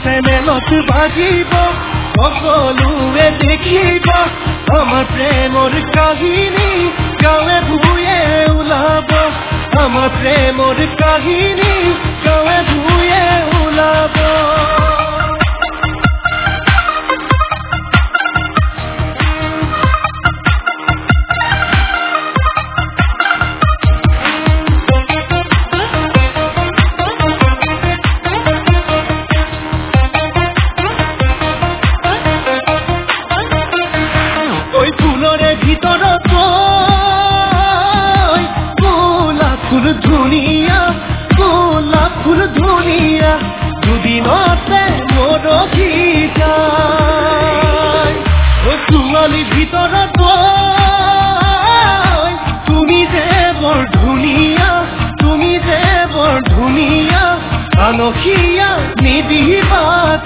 চেনেলত বাজিব সকলোৱে দেখিব আমাৰ প্ৰেমৰ কাহিনী গাঁৱে ভূঞে ওলাব আমাৰ প্ৰেমৰ কাহিনী গাঁৱে ভূঞে ওলাব ধুনিয়া গোলাপ ফুল ধুনিয়া দুদিনতে মৰহি যায় ছোৱালী ভিতৰত তুমি যে বৰ ধুনীয়া তুমি যে বৰ ধুনীয়া আনখীয়া নিদিবা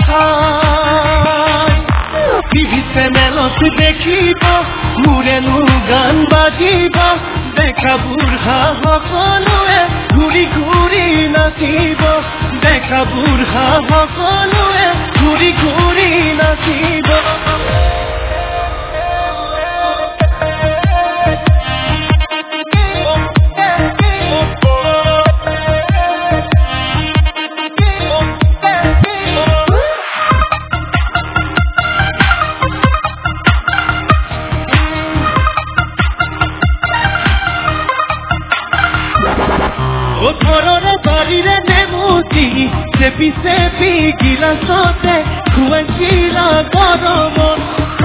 টিভি চেনেলত দেখিব মোৰেনো গান বাজিব দেখা বুঢ়া সকলোৱে ঘূৰি ঘূৰি নাচিব দেখা বুঢ়া সকলোৱে ঘূৰি ঘূৰি নাচিব ঘৰৰে বাৰীৰে নেমুচি চেপি চেপি গিলাচতে খুৱাইছিলা গৰমত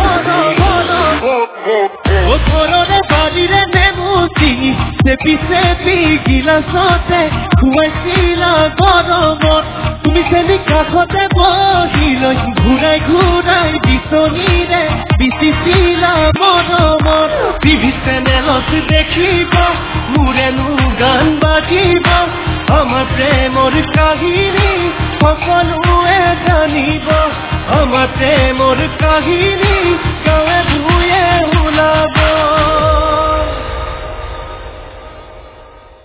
ঘৰৰে বাৰীৰে নেমুচি চেপি চেপি গিলাচতে খুৱাইছিলা গৰমত তুমি চেনি কাষতে বহি লৈ ঘূৰাই ঘূৰাই বিচনীৰে বিচিছিলা মৰমত টিভি চেনেলত দেখিব মোৰেনো গান বাজিব আমাৰ প্ৰেমৰ কাহিনী সকলোৱে জানিব আমাৰ প্ৰেমৰ কাহিনী